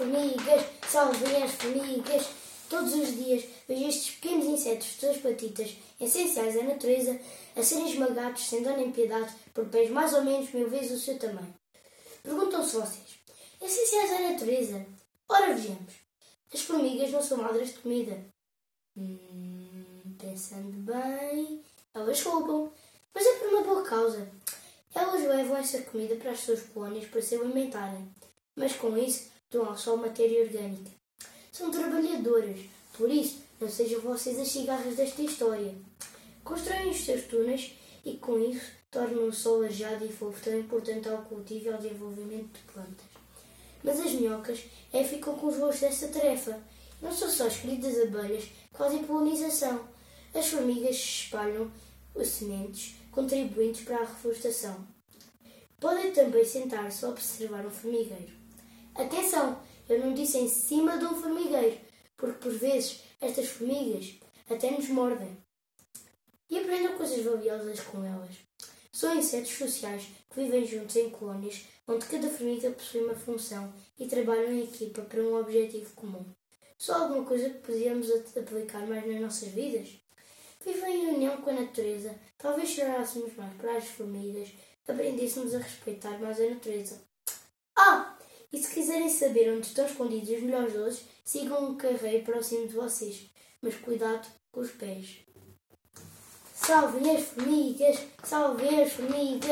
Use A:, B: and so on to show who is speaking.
A: formigas, salvem as formigas. Todos os dias vejo estes pequenos insetos de 2 patitas, essenciais à natureza, a serem esmagados sem dó nem piedade por pés mais ou menos 1000 vezes o seu tamanho. Perguntam-se vocês, essenciais à natureza? Ora vejamos, as formigas não são madras de comida. Pensando bem, elas roubam, mas é por uma boa causa. Elas levam essa comida para as suas colónias para se alimentarem, mas com isso dão ao sol matéria orgânica. São trabalhadoras, por isso não sejam vocês as cigarras desta história. Constroem os seus túneis e com isso tornam o sol arejado e fofo tão importante ao cultivo e ao desenvolvimento de plantas. Mas as minhocas ficam com os gostos dessa tarefa. Não são só as queridas abelhas que fazem polinização. As formigas espalham as sementes, contribuintes para a reflorestação. Podem também sentar-se a observar um formigueiro. Atenção, eu não disse em cima de um formigueiro, porque por vezes estas formigas até nos mordem. E aprendam coisas valiosas com elas. São insetos sociais que vivem juntos em colónias, onde cada formiga possui uma função e trabalham em equipa para um objetivo comum. Só alguma coisa que podíamos aplicar mais nas nossas vidas? Vivem em união com a natureza. Talvez chorássemos mais para as formigas, aprendêssemos a respeitar mais a natureza. E se quiserem saber onde estão escondidos os melhores doces, sigam um carreiro próximo de vocês. Mas cuidado com os pés. Salvem as formigas! Salvem as formigas!